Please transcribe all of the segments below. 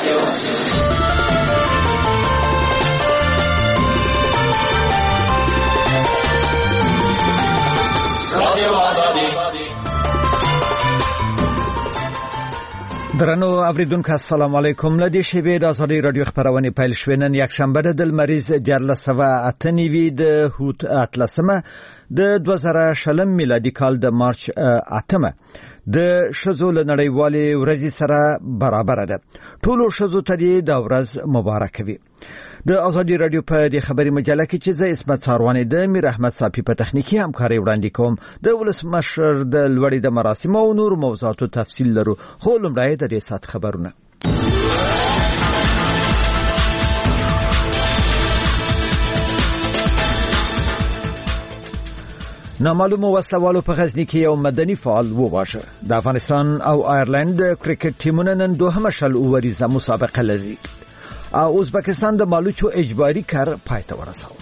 درنو اوریدونکو السلام علیکم. لدی شبې د ازادي رادیو خبرونه پیل شوینن یک شنبه د مریض 1498 د هوت اتلسمه د 2020 میلادي کال د مارچ 8 د شذو لنړیوالې ورځې سره برابر ده. ټولو شذو ته د ورځ مبارک وي. د ازادي رادیو په د خبري مجله کې چې زه اسمت ساروانی د میر احمد صافي په تخنیکی همکاري وړاندې کوم. د ولسمشر د لوړې د مراسم او نور موضوعاتو تفصیل لرو. خو لومړی د دې سات خبرونه. نامعلوم وسلوالو په غزنی کې یو مدني فعال وواژه. د افغانستان او آیرلند کرکټ ټیمونه نن دوهمه شل اوریزه مسابقه لري. او ازبکستان د مالوچو اجباري کار پای ته ورساوه.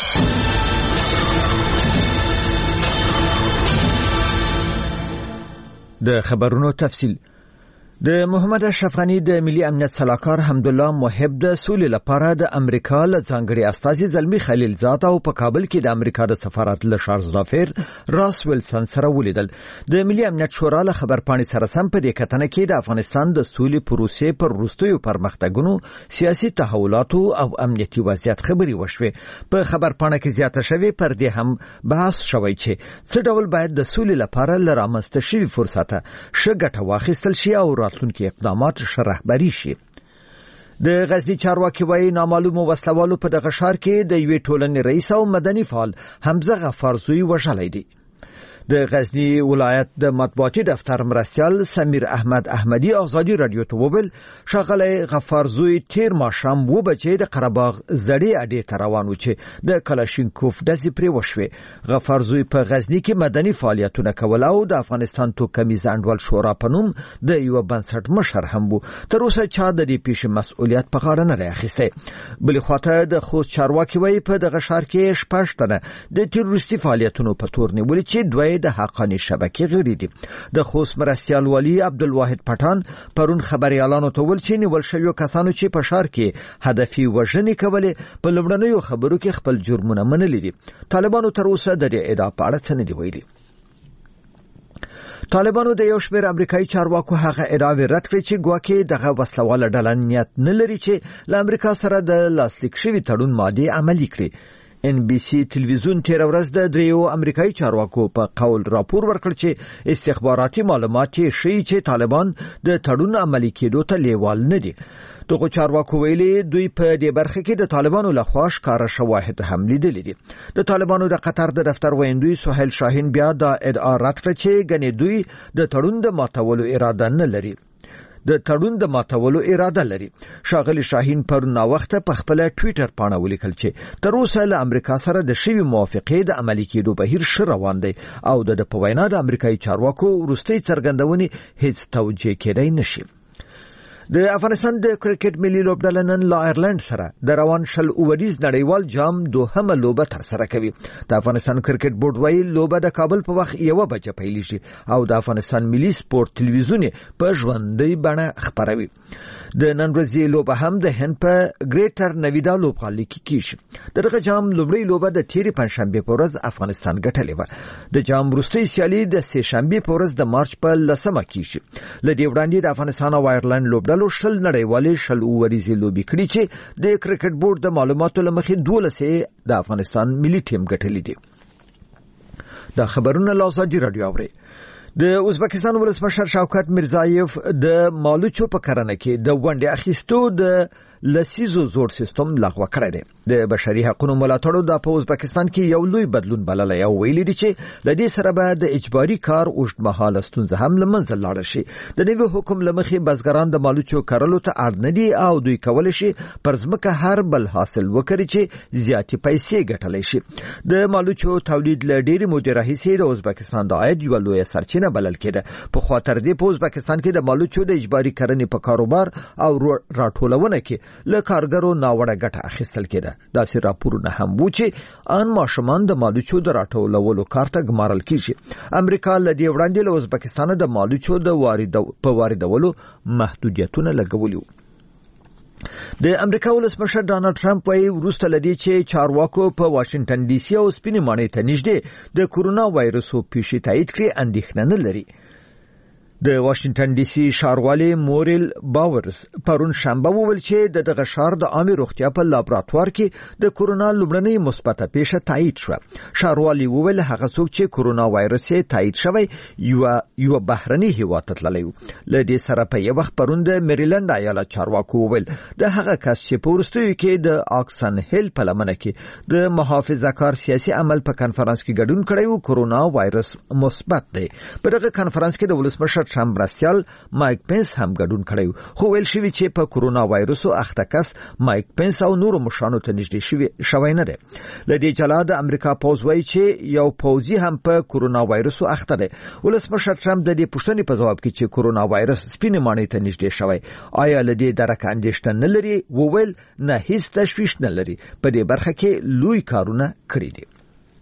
د خبرونو تفصیل. د محمد اشرف غنی د ملي امنیت سلاکار حمدالله محب د سولې لپاره د امریکا له ځانګړي استازي زلمی خلیل زاد او په کابل کې د امریکا د سفارت له شارلز دافیر راس ویلسن سره ولیدل. د ملي امنیت شورا له خبرپاڼې سره سم په دې کتنه کې د افغانستان د سولې پروسې پر وروستیو پرمختګونو، سیاسي تحولاتو او امنیتي وضعیت خبري وشوه. په خبرپاڼه کې زیاته شوی پر دې هم بحث شوی چې څه ډول باید د سولې لپاره لرامسته شوی فرصته شګټه واخیستل شي او راتلونکي اقدامات رهبري شي. د غزنی چارواکي وایي نامعلوم وسلوالو په دغه ښار کې د یوې ټولنې رئیس او مدني فعال حمزه غفارزوی وژلی دی. د غزنی ولایت د مطبوعاتي دفتر مرستیال سمیر احمد احمدی ازادي رادیو ته وویل ښاغلی غفارزوی تیر ماښام 2 بجې د قرهباغ زړې اډې ته روان و چې د کلاشینکوف ډزې پرې وشوې. غفارزوی په غزنی کې مدني فعالیتونه کول او د افغانستان توکمیز انډول شورا په نوم د یو بنسټ مشر هم وو. تر اوسه چا د دې پیښې مسؤلیت په غاړه نه اخیستی. بلې خواته د خوست چارواکي وایي په دغه ښار کې 6 تنه د تروریستي فعالیتونو په تور نیولي چې دوی د حقانی شبکې غړي دي. د خوست مرستیال والی عبدالواحد پټان پرون خبريالانو ته ویل چې نیول شویو کسانو چې په ښار کې هدفي وژنې کولې په لومړنیو خبرو کې خپل جرمونه منلي دي. طالبانو تر اوسه د دې ادعا په اړه څه نه دی ویلي. طالبانو د یو شمېر امریکایي چارواکو هغه ادعاوې رد کړې چې ګواکې دغه وسلواله ډله نیت نه لري چې له امریکا سره د لاسلیک شوي تړون مادې عملي کړي. NBC تلویزیون تیر ورځ د دریو امریکایي چارواکو په قول راپور ورکړ چې استخباراتي معلومات ښیي چې طالبان د تړون عملي کېدو ته لیوال نه دي. دغه چارواکو ویلي دوی په دې برخه کې د طالبانو لخوا ښکاره شواهد هم لیدلي دي. د طالبانو د قطر د دفتر ویندوی سهیل شاهین بیا د ادعا رد کړه چې ګنې دوی د تړون د ماتولو اراده نه لري. ښاغلی شاهین پرون وخته په خپل ټوئیټر باندې ولیکل چې تر اوسه له امریکا سره د شوی موافقې د عملي کېدو بهیر ش روان دی او د په وینا د امریکایي چارواکو وروستي څرګندونې هیڅ توجیه کېدای نشي. د افغانستان د کرکټ ملي لوبډله نن له آیرلند سره د روان شل اوریز نړیوال جام دوهمه لوبه ترسره کوي. د افغانستان کرکټ بورډ وایي لوبه د کابل په وخت 1 بجې پیلیږي او د افغانستان ملي سپورت تلویزیون په ژوندۍ بڼه خبروي. د نن ورځې لوبه هم د هند په ګریټر نویدا لوبغالي کې کیږي. دغه جام لومړی لوبه د تیرې پنځشنبه په ورځ افغانستان ګټلې و. د جام وروستۍ سیالي د سه شنبه په ورځ د مارچ په 10مه کیږي. لدې وړاندې د افغانستان او آیرلند لوبډلو شل نړیوالې شل اوریزې لوبې کړې چې د کرکټ بورډ د معلوماتو لمخې 12 د افغانستان ملي ټیم ګټلې دي. دا خبرونه له ازادي رادیو اوري. د ازبکستان ولسمشر شوکت میرزایف د مالوچو په کرنه کې د ونډې اخیستو د لسیزو زوړ سیستم لغوه کړی دی. د بشري حقوقو ملاتړو د په ازبکستان کې یو لوی بدلون بللی او ویلي دي چې د دې سره به د اجباري کار اوږدمهاله ستونزه هم له منځه لاړه شي. د نوي حکم له مخې بزګران د مالوچو کرلو ته اړ نه دي او دوی کولی شي پر ځمکه هر بل حاصل وکړي چې زیاتې پیسې ګټلی شي. د مالوچو تولید له ډېرې مودې راهیسې د ازبکستان د عاید یوه لویه سرچینه بلل کېده. پخوا تر دې په ازبکستان کې د مالوچو د اجباري کرنې په کاروبار او راټولونه کې له کارګرو ناوړه ګټه اخیستل کېده. داسې راپورونه هم وو چې ان ماشومان د مالوچو د راټولولو کار ته ګمارل کیږي. امریکا له دې وړاندې له ازبکستان د مالوچو د واردولو محدودیتونه لګولي. د امریکا ولسمشر ډانلډ ټرمپ وايي وروسته لدی چې چارواکو په واشنگټن ډي سي او سپینې ماڼۍ ته نږدې د کورونا وایرس پیښې تایید کړي اندېښنه نه لري. د واشنگټن ډي سي ښاروالي مورل باورز پرون شنبه وویل چې دغه ښار د عامه روغتیا په لابراتوار کې د کورونا لومړنۍ مثبته پیښه تایید شوه. ښاروالي وویل هغه څوک چې کورونا وایرس یې تایید شوی یو بهرني هیواد ته تللی و. له دې سره په یو وخت پرون د میریلند ایالت چارواکو وویل د هغه کس چې په وروستیو کې د اکسن هیل په لمنه کې د محافظه‌کار سیاسي عمل په کانفرنس کې ګډون کړی و کورونا وایرس مثبت دی. په دغه کانفرنس کې د ولسمشر ټرمپ مرستیال مایک پنس هم ګډون کړی خو ویل شوی چې په کورونا وایرس اخته کس مایک پنس او نورو مشرانو ته نږدې شوی نه دی. لدې جلا د امریکا پوز وایي چې یو پوزي هم په کورونا وایرس اخته دی. ولسمشر ټرمپ د دې پوښتنې په جواب کې چې کورونا وایرس سپینې ماڼۍ ته نږدې شوی آیا لدې درکه اندېښنه نه لري وویل نه هیڅ تشویش نه لري په دې برخه کې لوی کارونه کړی دي.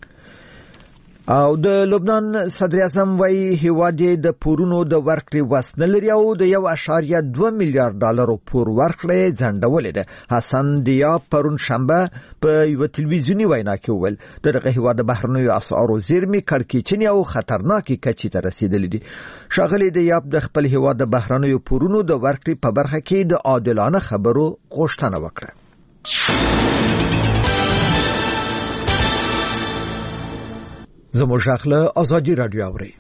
او د لبنان صدر اعظم وایي هیواد د پورونو د ورکړې وس نه لري او د 1.2 میلیارډ ډالرو پور ورکړې ځنډولې ده. حسن دیاب پرون شنبه په یو تلویزیونی وینا کې وویل دغه هیواد د بهرنیو اسعارو زیرمې کړکېچنې او خطرناکې کچې ته رسیدلې دي. ښاغلي دیاب د خپل هیواد د بهرنیو پورونو د ورکړې په برخه کې د عادلانه خبرو غوښتنه وکړه. زموږ غاخله ازادي رادیو اوري.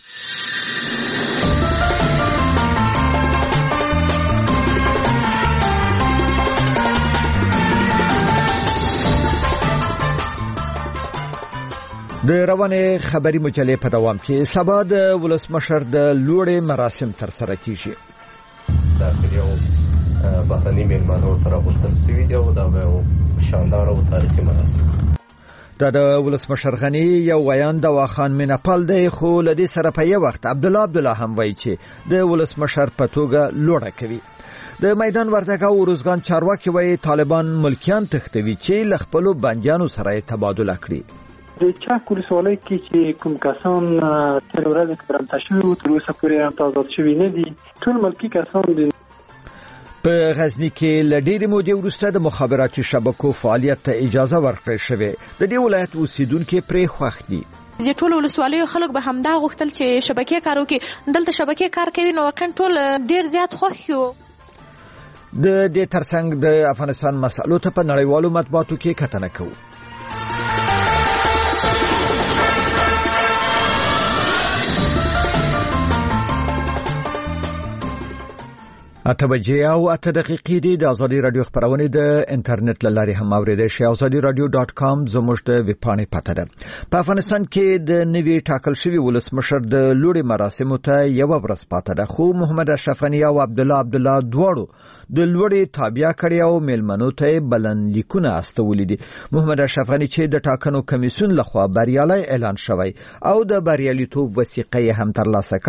د روانه خبري مجلې په دوام کې سبا د ولسمشر د لوړې مراسم تر سره کیږي. دا یو بهرني میلمانو تر غوښتل شوی دی او دا یو شاندار او تاریخي مراسم. د ولسمشر غنی یو ویان د واخان مینپال دی خو لدی سره په یو وخت عبدالله هم وایي چې د ولسمشر په توګه لوړه کوي. د میدان وردګ او روزګان چارواکي وایي طالبان ملکیان تختوي چې لخپلو بندیانو سره تبادله کړي. د چاک ولسوالۍ کې چې کوم کسان تر ورځې برمته شوي تر اوسه پورې هم آزاد شوي نه دي ټول ملکی کسان دي. په غزنی کې لډېرې مودې وروسته د مخابراتي شبکو فعالیت ته اجازه ورکړل شوې. د دې ولایت اوسیدونکو پرې خوښ دي. د ټول ولسوالیو خلک به همدا غوښتل چې شبکې کارو کې دلته شبکې کار کوي نو واقعا ټول ډېر زیات خوښ یو. د دې ترڅنګ د افغانستان مسألو ته په نړیوالو مطبوعاتو کې کتنه کوو. اته بجې او 8 دقیقې دي. د ازادي رادیو خبرونه د انټرنیټ لاري هم اوریدل شي. azadiradio.com زموږ د ویب پاڼې پته ده. په افغانستان کې د نوي ټاکل شوی ولسمشر د لوړې مراسمو ته یو ورځ پته ده خو محمد اشرف غنی او عبدالله دواړو د لوړې تابع کړي او میلمنو ته بلند لیکونه استولې دي. محمد اشرف غنی چې د ټاکنو کمیسیون لخوا بریالي اعلان شوی او د بریالیتوب وثیقه هم ترلاسه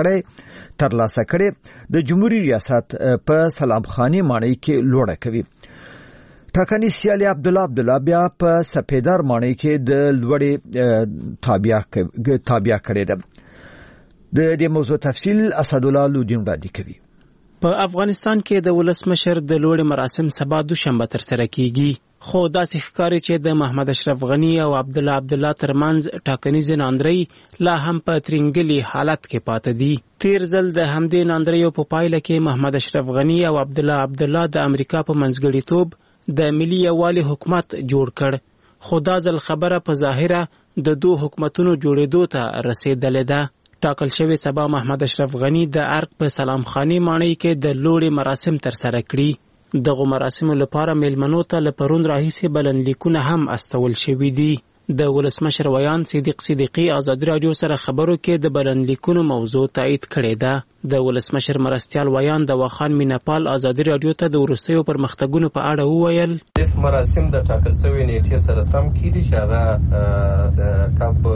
کړي د جمهوریت ریاست په سلام خاني ماڼۍ کې لوړه کوي. ټاکنی سیالي عبدالله بیا په سپیدار ماڼۍ کې د لوړې تابع کړي ده. د دې موضوع تفصیل اسدالله لودین وړاندې کوي. په افغانستان کې د ولسمشر د لوړې مراسم سبا دوشنبه تر سره کیږي خو داسې ښکاري چې د محمد اشرف غنی او عبدالله ترمنځ ټاکنیز ناندري لا هم په ترنګلي حالت کې پاتې دي. تیر ځل د همدې ناندریو په پایله کې محمد اشرف غنی او عبدالله د امریکا په منځګړیتوب د ملي یووالي حکومت جوړ کړ خو دا ځل خبره په ظاهره د دوه حکومتونو جوړېدو ته رسیدلې ده. ټاکل شوی سبا محمد اشرف غنی د ارګ په سلام خاني ماڼۍ کې د لوړې مراسم تر سره کړي. دغه مراسمو لپاره میلمنو ته له پرون راهیسې بلنلیکونه هم استول شوي دي. د ولسمشر ویان صدیقي ازادي رادیو سره خبرو کې د بلنلیکونو موضوع تایید کړې ده. د ولسمشر مرستیال ویان د واخان مینپال ازادي رادیو ته د وروستیو پرمختګونو په اړه وویل. مراسم د ټاکل شوی نیټې سره سم کیږي چې هغه د کاپ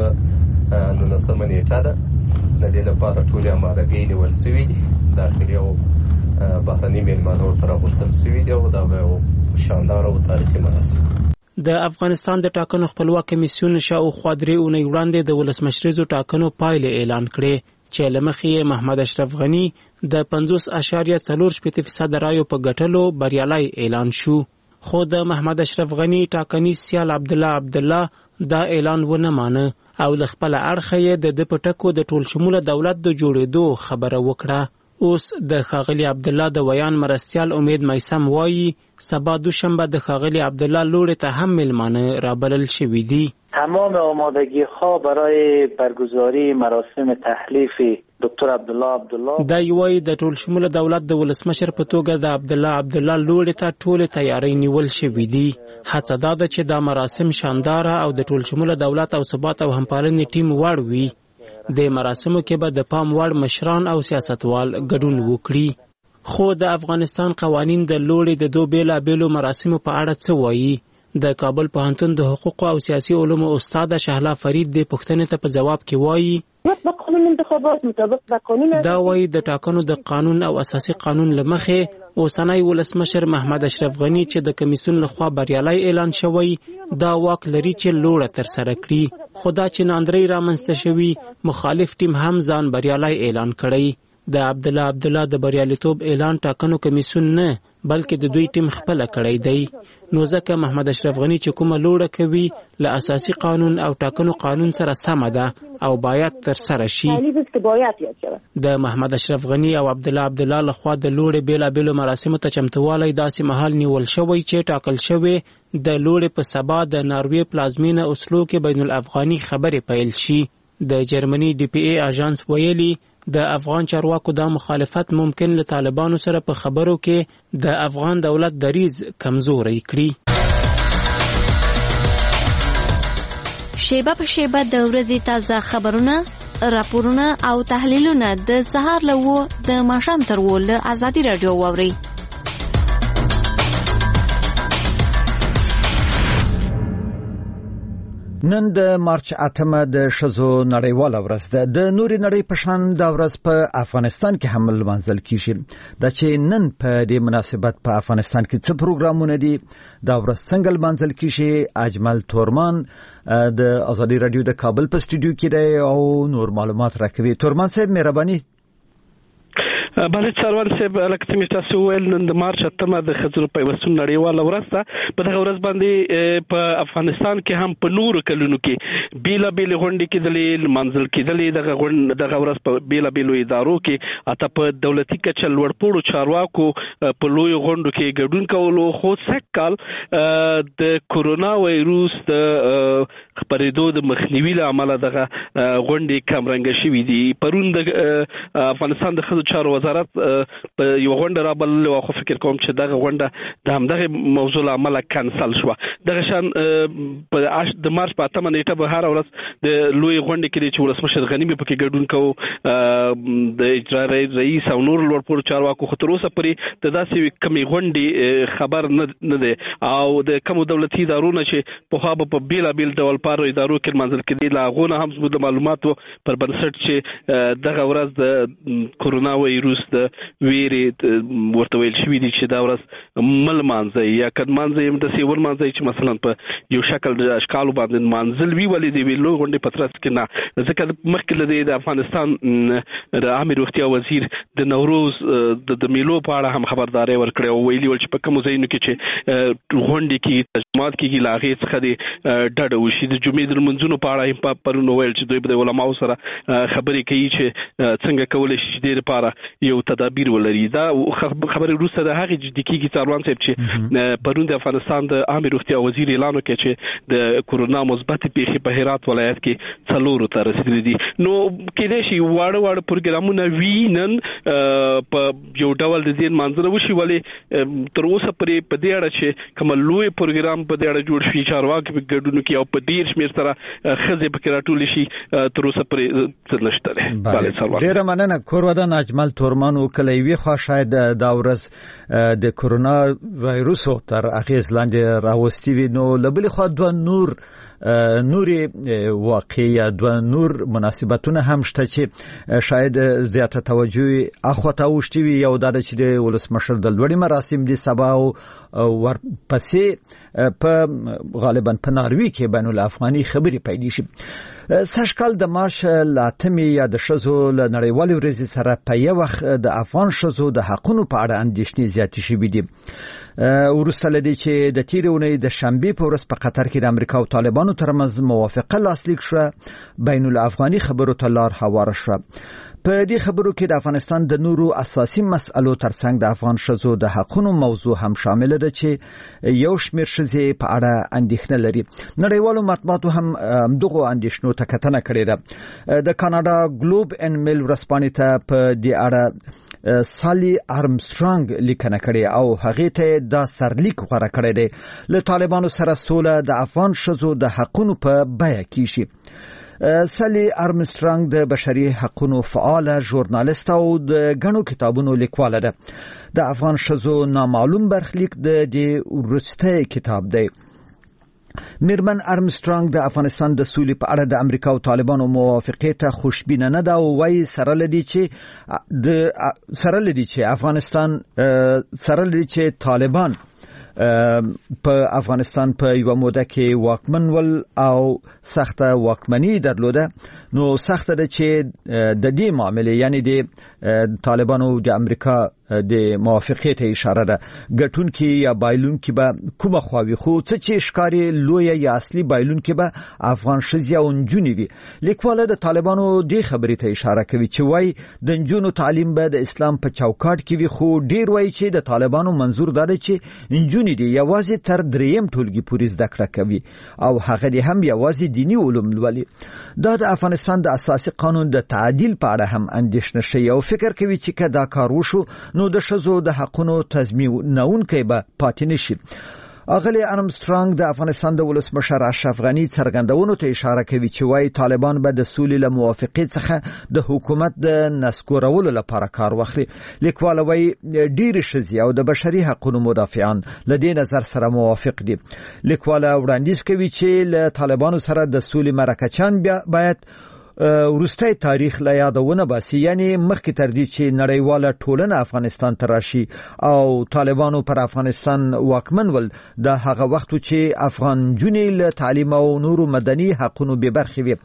19 نیټه ده. د دې لپاره ټول امادګۍ نیول شوي دي. داخلي او بهرني میلمانو تر غوښتل شوي دي او دا یو شاندار او تاریخي مراسم. د افغانستان د ټاکنو خپلواک کمیسیون شاوخوا 3 اونۍ وړاندې د ولسمشریزو ټاکنو پایلې اعلان کړې چې لمخې محمد اشرف غنی د 50.4% رایو په ګټلو بریالي اعلان شو. خو د محمد اشرف غنی ټاکنیز سیال عبدالله دا اعلان ونه مانه او له خپل اړخه د پټکو د ټول شموله دولت د جوړېدو خبره وکړه. اوس د خاغلی عبدالله د ویان مرستیال امید میسم وایي سبا دوشنبه د خاغلی عبدالله لوړې ته هم میلمانه رابلل شوي دي. تمام آمادگی ها برای برگزاری مراسم تحلیف دکتر عبدالله دا یوای د ټول شموله دولت د ولسمشر په توګه د عبدالله لوړې ته ټول تیاری نیول شوې دي. هڅه دا ده چې دا مراسم شانداره او د ټول شموله دولت او ثبات او همپالنې ټیم وړ وي. د مراسمو کې به د پام وړ مشران او سیاستوال ګډون وکړي. خو د افغانستان قوانین د لوړې د دوه بیلابیلو مراسمو په اړه څه وایي؟ د کابل پوهنتون د حقوق او سیاسي علومو استاد شهلا فرید د پوښتنې ته په جواب کې وایي دا وایي د ټاکنو د قانون او اساسي قانون لمخې اوسنی ولسمشر محمد اشرف غنی چې د کمیسیون لخوا بریالي اعلان شوی دا واک لري چې لوړه تر سره کړي. خدا چې ناندري رامنځته شوی مخالف ټیم هم ځان بریالي اعلان کړی. د عبدالله د بریالیتوب اعلان ټاکنو کمیسیون نه بلکې د دوی ټیم خپل کړی دی. نو ځکه محمد اشرف غنی چې کومه لوړه کوي له اساسي قانون او ټاکنو قانون سره سمه ده او باید تر سره شي. د محمد اشرف غنی او عبدالله لخوا د لوړې بیلابیلو مراسمو ته چمتوالی داسې مهال نیول شوی چې ټاکل شوی د لوړې په سبا د ناروې پلازمینه اوسلو کې بین الافغاني خبرې پیل شي. د جرمني ډي پی ای اژانس ویلي د افغان چارواکو دا مخالفت ممکن له طالبانو سره په خبرو کې د افغان دولت دریځ کمزوري کړي. شیبه په شیبه د ورځې تازه خبرونه، راپورونه او تحلیلونه د سهار له 9 د ماښام تر 10 له ازادي رادیو واورئ. نن د مارچ 8 د شذو نړیواله ورځ ده. د نوري نړۍ په شان دا ورځ په افغانستان کې هم لمانځل کیږي. دا چې نن په دې مناسبت په افغانستان کې څه پروګرامونه دي، دا ورځ څنګه لمانځل کیږي، اجمل تورمان د ازادي رادیو د کابل په سټوډیو کې دی او نور معلومات راکوي. تورمان صاحب مهرباني. بله څاروان صاحب لکه څنګه تاسو ویل نن د مارچ 8 د ښځو پیوستون نړیواله ورځ ده. په دغه ورځ باندې په افغانستان کې هم په نورو کلونو کې بیلابیل غونډې کېدلې، لمانځل کېدلې. دغه ورځ په بیلابیلو ادارو کې اته په دولتي کچه لوړپوړو چارواکو په لوی غونډو کې ګډون کولو. خو سږکال د کورونا وایروس د خپرېدو د مخنیوي له امله دغه غونډې کمرنګه شوې دي. پرون د افغانستان د ښځو چارو وزارت په یو غونډه رابلل او خو فکر کوم چې دغه غونډه د همدغه موضوع له امله کانسل شوه. دغه شان د مارچ په 8 نیټه به هر ورځ د لوی غونډې کې چې ولسمشر غنی به پکې ګډون کوو، د اجرایي رئیس او نور لوړپوړو چارواکو خو تر اوسه پورې د داسې کمې غونډې خبر نه دی او د کوم دولتي ادارو چې په هغه په بیلابیل ډول پارو ادارو کې منځل کېدي لاغونه هم زموږ د معلوماتو پر بنسټ چې دغه ورځ د کورونا وایروس د ویرې ورته ویل شوي دي چې دا ورځ مل مانځي یا کد مانځي هم د سیول مانځي چې مثلا په یو شکل د اشکالو باندې مانځل وی ولې دی ویلو غونډې پترس کې نه. ځکه مخکې د افغانستان د عامه روغتیا وزیر د نوروز د میلو په اړه هم خبرداري ورکړې او ویلي ول چې په کوم ځایونو کې چې غونډې کې تجمعات کېږي لاغې څخه د ډډه وشي. د جمعې د منځونو په اړه هم پرونو ویل چې دوی د علماو سره خبرې کوي چې څنګه کولای شي د لپاره یو تدابیر ولري. دا خبرې وروسته د هغې جدي کېږي څاروان صاحب چې پرون د افغانستان د عامه روغتیا وزیر اعلان وکړ چې د کورونا مثبت پیښې په هرات ولایت کې 4 ته رسیدلې دي. نو کېدای شي واړه پروګرامونه وي نن په یو ډول د دې منځره وشي، ولې تر اوسه پرې په دې اړه چې کوم لوی پروګرام په دې اړه جوړ شي چارواکي په ګډون کې او په ډیر شمېر سره ښځې پکې راټولې شي تر اوسه پرې څه نشته دی. ډېره مننه کورودان اجمل تورمان وکړی. وی خو شاید دا ورځ د کورونا وایروس تر اغیز لاندې راوستي وي. نو لبل خو دوه نوري واقعي دوه نور مناسبتونه هم شته چې شاید زیاته توجه اخوته وشتي وي. یو دا چې د ولسمشر د لوړې مراسم دي سبا او ورپسې په غالبا په ناروی کې بین الافغاني خبرې پیدا شي. سږکال د مارچ له 8 یا د ښځو له نړیوالې ورځې سره په یو وخت د افغان ښځو د حقونو په اړه اندېښنې زیاتې شوې دي. وروسته له دې چې د تېرې اونۍ د شنبې په ورځ په قطر کې د امریکا او طالبانو ترمنځ موافقه لاسلیک شوه، بین الافغاني خبرو ته لار هواره شوه. په دې خبرو کې د افغانستان د نورو اساسي مسألو ترڅنګ د افغان ښځو د حقونو موضوع هم شامل ده چې یو شمېر ښځې په اړه اندېښنه لري. نړیوالو مطبوعاتو هم دغه اندېښنو ته کتنه کړې ده. د کاناډا ګلوب ان میل ورځپاڼې ته په دې اړه سالی آرمسترانګ لیکنه کړې او هغه ته دا سرلیک غوړه کړی دی: له طالبانو سره سوله د افغان ښځو د حقونو په بیه کیږي. سالی آرمسترانګ د بشري حقوقو فعاله ژورنالیست او د غنو کتابونو لیکواله ده. د افغان ښځو نامعلوم برخلیک د دې ورسته کتاب دی. میرمن آرمسترانګ د افغانستان د سولې په اړه د امریکا او طالبانو موافقه ته خوشبینه نه ده او وايي سره لدی چې افغانستان سره لدی چې طالبان په افغانستان په یو موده کې واکمن ول او سخته واکمنی درلوده، نو سخته ده چې د دې معاملې یعنی د طالبانو د امریکا د موافقه ته اشاره ده. ګټونکي یا بایلونکي به کومه خواوي، خو څه چې ښکاری لوی یا اصلي بایلونکي به افغان ښځې او نجونې وي. لیکواله د طالبانو د خبرې ته اشاره کوي چې وایي د نجونو تعلیم به د اسلام په چوکاټ کې وي، خو ډیر وایي چې د طالبانو منظور دا دی چې نجونې دي یوازې تر 3م ټولګي پورې زده کړه کوي او هغه دې هم یوازې دینی علوم لولي. دا د افغانستان د اساسي قانون د تعدیل په اړه هم اندېښنه شي او فکر کوي چې که دا کار وشو نو د ښځو د حقونو تضمینونکی به پاتې نشي. اغلی آرمسترانګ د افغانستان د ولسمشر اشرف غنی څرګندونو ته اشاره کوي چې وايي طالبان به د سولې له موافقې څخه د حکومت د نسکورولو لپاره کار واخلي. لیکواله وايي ډېر ښځې او د بشري حقوقو مدافعان له دې نظر سره موافق دي. لیکواله وړاندیز کوي چې له طالبانو سره د سولې مرکچیان باید وروستی تاریخ له یادونه باسي، یعنی مخکې تر دې چې نړیواله ټولنه افغانستان ته راشي او طالبانو پر افغانستان واکمن ول، د هغه وخت چې افغان جنې له تعلیم او نورو مدني حقوقو به برخې وي.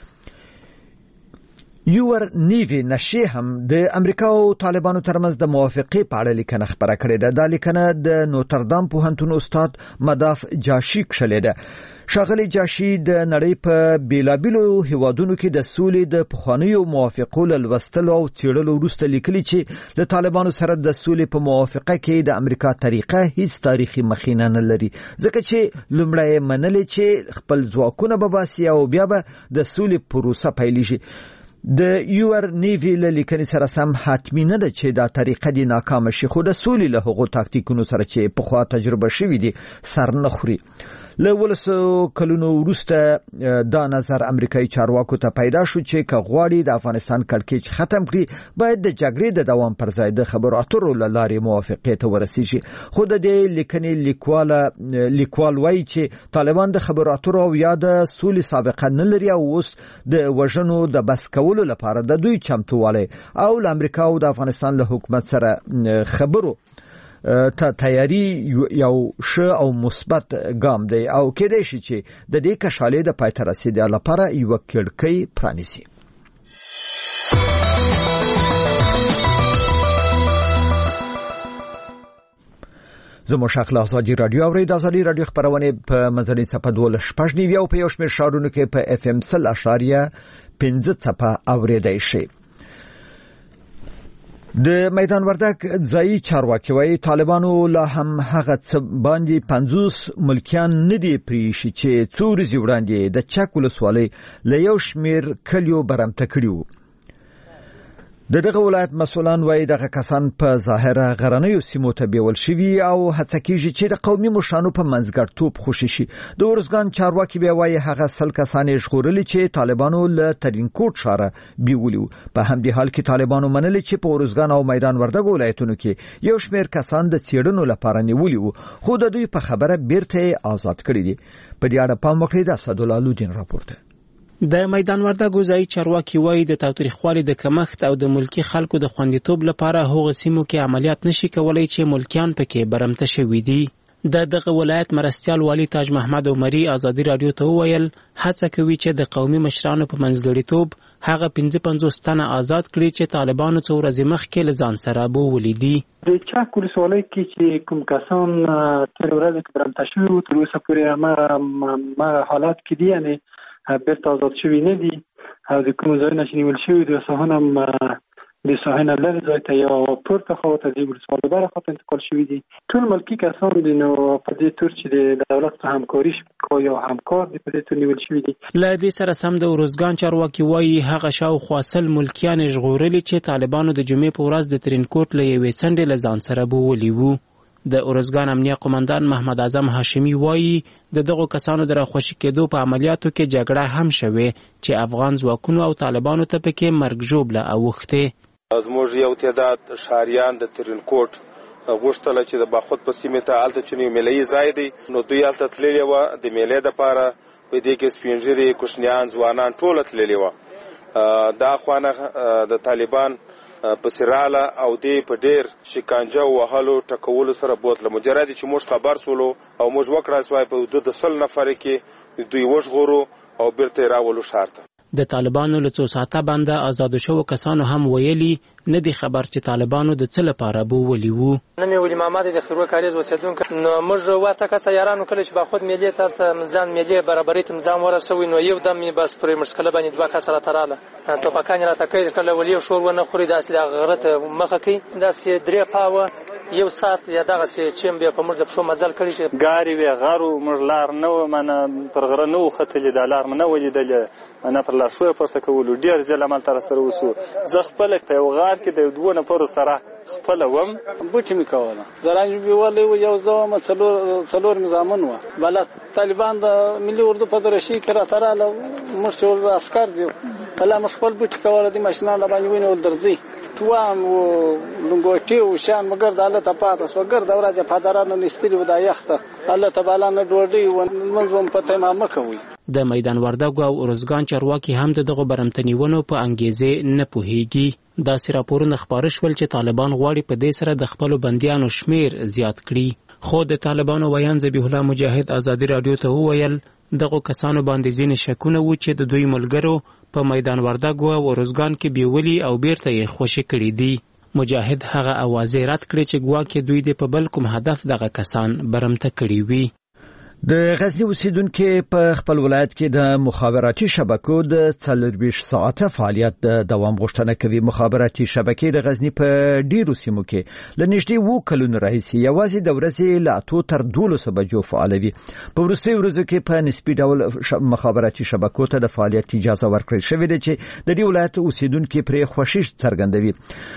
یور نیوی نشي هم د امریکا او طالبانو ترمنځ د موافقې په اړه لیکنه خبره کړې ده. دا لیکنه د نوتردام پوهنتون استاد مداف جاشي کښلې ده. ښاغلی جاشي د نړۍ په بیلابیلو هیوادونو کې د سولې د پخوانیو موافقو له لوستلو او څېړلو وروسته لیکلي چې له طالبانو سره د سولې په موافقه کې د امریکا طریقه هیڅ تاریخي مخینه نه لري، ځکه چې لومړی منلې چې خپل ځواکونه به باسي او بیا به د سولې پروسه پیلېږي. د یور نیوی له لیکنې سره سم حتمی نه ده چې دا طریقه دی ناکامه شي، خو د سولې له هغو تاکتیکونو سره چې پخوا تجربه شوي دي سر نه خوري. له ولسو کلونو وروسته دا نظر امریکایي چارواکو ته پیدا شو چې که غواړي د افغانستان کړکېچ ختم کړي باید د جګړې د دوام پر ځای د خبرو اترو له لارې موافقې ته ورسیږي. خو د دې لیکنې لیکوال وایي چې طالبان د خبرو اترو او یا د سولې سابقه نه لري او اوس د وژنو د بس کولو لپاره د دوی چمتووالی او له امریکا او د افغانستان له حکومت سره خبرو ته تیاری یو ښه او مثبت ګام دی او کېدای شي چې د دې کشالې د پای ته رسیدو لپاره یو کړکۍ پرانیسي. زموږ شاخله ازادي رادیو او د ازادي رادیو خبرونه په منځنۍ صفحه 12 او په یو شمېر شارونو کې په اف ام 0.15 صفحه اوریدای شي. د میدان وردک ځایي چارواکي وايي طالبانو لا هم هغه څه باندې 50 ملکیان نه دي پریښي چې څو ورځې وړاندې د چک ولسوالۍ له یو شمېر کلیو برمته کړي وو. دغه ولایت مسؤلان وايي دغه کسان په ظاهره غرنیو سیمو ته بیول شوي او هڅه کیږي چې د قومي مشرانو په منځګړیتوب خوشي شي. د ورزګان چارواکي بیا وايي هغه سل کسان ژغورلي چې طالبانو له ترینکوټ ښاره بیولي وو. په همدې حال کې طالبانو منلي چې په ورزګان او میدان وردګ ولایتونو کې یو شمېر کسان د څېړنو لپاره نیولي وو، خو د دوی په خبره بیرته آزاد کړي دي. په دې اړه پام وکړئ د اسدالله لودین راپورته. د میدان وردګ ځایي چارواکي وايي د تاوتریخوالي د کمښت او د ملکی خلکو د خوندیتوب لپاره هغه سیمو کې عملیات نشي کولای چې ملکیان پکې برمته شوي دي. دغه ولایت مرستیال والی تاج محمد عمري ازادي رادیو ته وویل هڅه کوي چې د قومي مشرانو په منځګړیتوب هغه 55 تنه آزاد کړي چې طالبانو څو ورځې مخکې له ځان سره بوولي دي. د چاک ولسوالۍ کې چې کوم کسان تر ورځې کې برمته شوي وو تر اوسه پورې ما حالات کې دي، یعنې بیرته آزاد شوي نه دي او د کوم ځایونه چې نیول شوي دي اوسه هم د ساحې نه لرې ځای ته یا پورته خواته د ولسوالۍ بله خواته انتقال شوي دي. ټول ملکي کسان دي، نو په دې تور چې د دولت څخه همکاري کوي او همکار دي په دې تور نیول شوي دي. له دې سره سم د ارزګان چارواکي وایي هغه شاوخوا 100 ملکیان ژغورلي چې طالبانو د جمعې په ورځ د ترینکوټ له یوې څنډې له ځان سره بوولي وو. د ارزګان امنیه قومندان محمد اعظم هاشمي وایي د دغو کسانو د راخوشي کېدو په عملیاتو کې جګړه هم شوې چې افغان ځواکونو او طالبانو ته پکې مرګ ژوبله اوښتې. زموږ یو تعداد شهریان د ترینکوټ غوښتله چې د باخود په سیمې ته هلته چې یو میلهیي ځای دی نو دوی هلته تللي وه د میلې دپاره. په دې کې سپین ږیري کوچنیان ځوانان ټوله تللي وه. دا خواانه د طالبان پسې راله او دې په ډېر شکنجه وهلو ټکولو سره بوتله. مجرد چې موږ خبر سولو او موږ وکړای سوای په حدود 100 نفرې کې دوی وژغورو او بیرته یې راولو ښار ته. د طالبانو له څو ساعته بنده آزادو شوو کسانو هم ویلي نه دي خبر چې طالبانو د څه لپاره بوولي وو. نوم یې ولي محمد د خیرو کاریز اوسېدونکی. نو موږ واته کسه یارانو کله چې باخود ملي ته ځان ملي برابرۍ ته ځان ورسوي نو یو دم یې بس پرې مشکله باندې دوه کسه راته راله ټوپکان راته کوي کله ولي شور ونه خوري داسې د غره ته مخه کوي داسې 3 پاوه یو ساعت یا دغه چې بیا په موږ د پښو مزل کړی چې ګاري وی غارو موږ لار نه و منه پر غره نه وختلې د لار نه ولیدلې نه پر لار شو پورته کولو ډیر ځله مال تر سره وسو. زه خپل په یو غار کې د 2 نفرو سره خپل وم بوټي می کوله زرانج بیولې یو زوم څلور نظامون و بل طالبان د ملي اردو په درشي کې را تراله مشهور عسكر دي کله مخفل بوټي کوله د ماشینانو باندې وینول درځي توام و لنګوټي او شان مگر د الله تپاتس وګر د ورځې فادرانو نستری ودا یخته الله تعالی نه ډوډۍ و منظم پته ما مکوي. د میدان وردګو او ارزګان چارواکي هم دغه برمتنیونو په انګیزه نه پوهیږي. داسې راپورونه خپاره شول چې طالبان غواړي په دې سره د خپلو بندیانو شمیر زیات کړي. خو د طالبانو ویان ذبیح الله مجاهد ازادي رادیو ته وویل دغه کسانو باندې ځینې شکونه وو چې د دوی ملګرو په میدان وردګو او ارزګان کې بیولي او بیرته یې خوشي کړي دي. مجاهد هغه اوازې رد کړې چې ګواکې دوی د په بل کوم هدف دغه کسان برمته کړي وي. د غزنی اوسیدونکو په خپل ولایت کې د مخابراتي شبکو د 24 ساعته فعالیت د دوام غوښتنه کوي. مخابراتي شبکې د غزنی په ډیرو سیمو کې لنیشتي وو کلونو راهیسې یوازې د ورځې له 8 تر 12 بجو فعالوي. په وروستیو ورځو کې په نسبي ډول مخابراتي شبکو ته د فعالیت اجازه ورکړل شوې ده چې د دې ولایت اوسیدونکو پرې خوښي څرګندوي.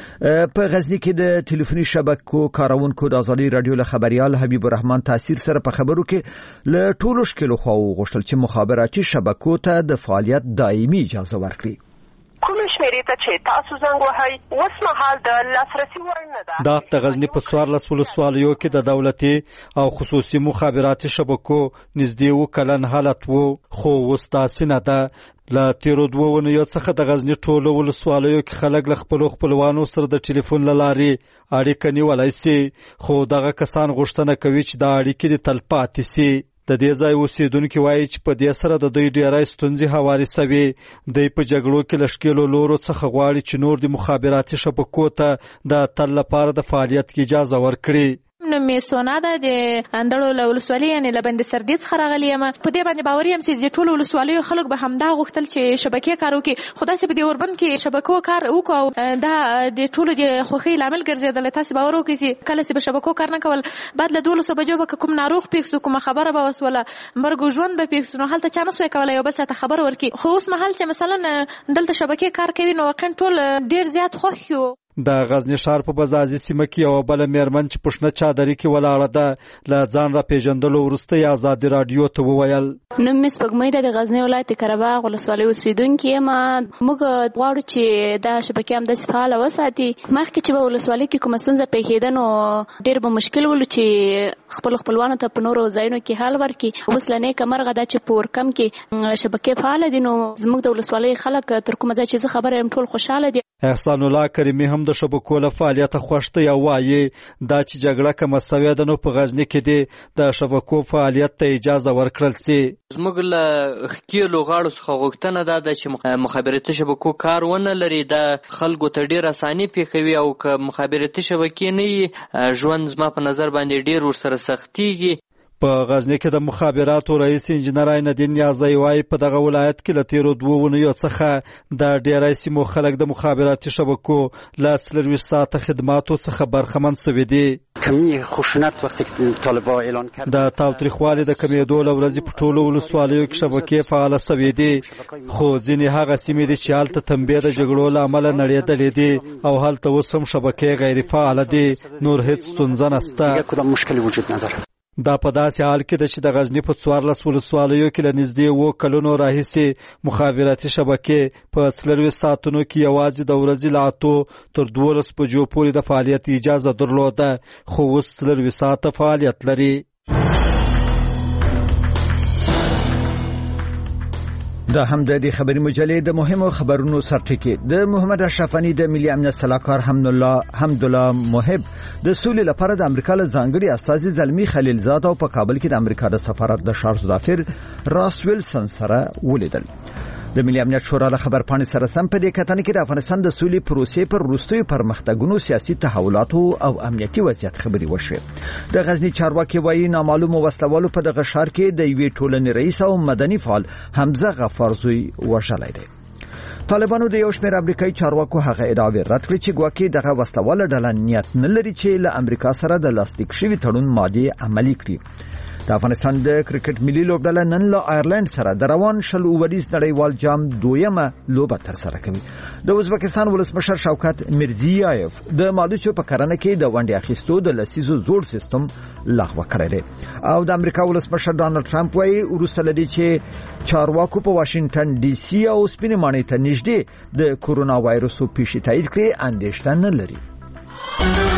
په غزنی کې د ټلیفوني شبکو کارونکو د ازادي رادیو له خبريال حبیب الرحمن تاثیر سره په خبرو کې له ټولو شکلو خو غوښتل چې مخابراتي شبکو ته د فعالیت دایمي اجازه ورکړي. کوم شمیرې ته چې تاسو زنګ وهئ اوس مهال د لاسرسي وړ نه ده. دا د غزنی په 14 ولسوالیو کې د دولتي او خصوصي مخابراتي شبکو نږدې وکلن حالت وو خو وستاسي نه ده. لا تیرو 2 ونیو څخه د غزنی ټولو ولسوالیو کې خلک له خپلوانو سره د ټلیفون لارې اړیکه نیولای شي خو دغه کسان غوښتنه کوي چې د اړیکې د تلپاتې شي. د دې ځای اوسیدونکو وایي چې په دې سره د دوی ډیرای ستونزې هواري سوي. د په جګړو کې لشکېلو لورو څخه غواړي چې نور د مخابراتي شبکو ته د تل لپاره د فعالیت اجازه ورکړي. نو مې سونا ده د اندړو له ولسوالۍ یعنې له بند سردي څخه راغلې یم. په دې باندې باور یم چې د ټولو ولسوالیو خلک به همدا غوښتل چې شبکې کار وکړي خو داسې په دې اوربند کې شبکو کار وکړو او دا د ټولو د خوښۍ لامل ګرځېدلی. تاسې باور وکړئ چې کله چې به شبکو کار نه کول بعد له 12 بجو به کوم ناروغ پېښ شو کومه خبره به وسوله مرګ ژوند به پېښ شو نو هلته چا نه سوی کولی یو بل چا ته خبر ورکړي. خو اوس مهال چې مثلا دلته شبکې کار کوي نو واقعا ټول ډېر زیات خوښ یو. د غزنی ښار په بازازي سیمه کې یو بل میرمن چې پښنه چادرې کې ولاړه ده له ځان را پیژندلو وروسته ازادي رادیو ته وویل نوم مې سپوږمۍ د غزنی ولایت قرهباغ ولسوالۍ اوسیدونکې یم. موږ غواړو چې دا شبکې همداسې فعاله وساتي. مخکې چې به ولسوالۍ کې کومه ستونزه پیښېده نو ډېر به مشکل ولو چې خپلوانو ته په نورو ځایونو کې حل ورکړي. اوس له نیکه مرغه ده چې په ورکم کې شبکې فعاله دي نو زموږ د ولسوالۍ خلک تر کومه ځای چې زه خبره یم ټول خوشحاله دي. احسان الله کریمي هم د شبکو له فعالیت خوښته یا وایي دا چې جګړه کومه سوي ده نو په غزنی کې د شبکو فعالیت ته اجازه ورکړل سي. زموږ له خکیلو غاړو څخه غوښتنه ده چې مخابراتي شبکو کار ونه لري د خلکو ته ډېر اساني پیښوي او که مخابراتي شبکې نه وي ژوند زما په نظر باندې ډېر ورسره سختیږي. په غزنی کې د مخابراتو رئیس انجنیر عینالدین نیازی وایي په دغه ولایت کې له تیرو 2 اونیو څخه د ډېری سیمو خلک د مخابراتي شبکو له 24 ساعته خدماتو څخه برخمن شوي دي. کمی خشونت وقتی طالبان اعلان کرد د تاوتریخوالي د کمیدو له ورځې په ټولو ولسوالیو کې شبکې فعاله شوې دي خو ځینې هغه سیمې دي چې هلته تنبیه د جګړو له امله نړېدلې دي او هلته اوس هم شبکې غیر فعاله دي نور هیڅ ستونزه نشته. کدام مشکلی وجود نداره. دا په داسې حال کې ده چې د غزنی په 14 ولسوالیو کې له نږدې 2 کلونو راهیسې مخابراتي شبکې په 24 ساعتونو کې یوازې د ورځې له 8 تر 12 بجو پورې د فعالیت اجازه درلوده خو اوس 24 ساعته فعالیت لري. دا هم د خبري مجلې د مهمو خبرونو سرټکی د محمد اشرف غنی د ملي امنیت سلاکار حمدالله محب د سولې لپاره د امریکا له ځانګړي استازي زلمی خلیلزاد او په کابل کې د امریکا د سفارت د شارلز دافر راس ویلسن سره ولیدل. د ملي امنیت شورا له خبرپاڼې سره سم په دې کتنه کې د افغانستان د سولې پروسې پر وروستیو پرمختګونو سیاسي تحولاتو او امنیتي وضعیت خبري وشوه. د غزنی چارواکي وایي نامعلوم وسلوالو په دغه ښار کې د یوې ټولنې رئیس او مدني فعال حمزه غفارزوی وژلی دی. طالبانو د یو شمېر امریکایي چارواکو هغه ادعاوې رد کړې چې ګواکې دغه وسلواله ډله نیت نه لري چې له امریکا سره د لاسلیک شوي تړون مادې عملي کړي. د افغانستان د کرکټ ملي لوبډله نن له آیرلند سره د روان شل اووريز نړیوال جام 2مه لوبه ترسره کوي. د ازبکستان ولسمشر شوکت میرزیایف د مالوچو په کرنه کې د ونډې اخیستو د لسیزو زوړ سیستم لغوه کړی دی او د امریکا ولسمشر ډانلډ ټرمپ وايي وروسته لدی چې چارواکو په واشنگټن ډي سي او سپینې ماڼۍ ته نږدې د کورونا وایرس پیښې تایید کړې اندېښنه نه لري.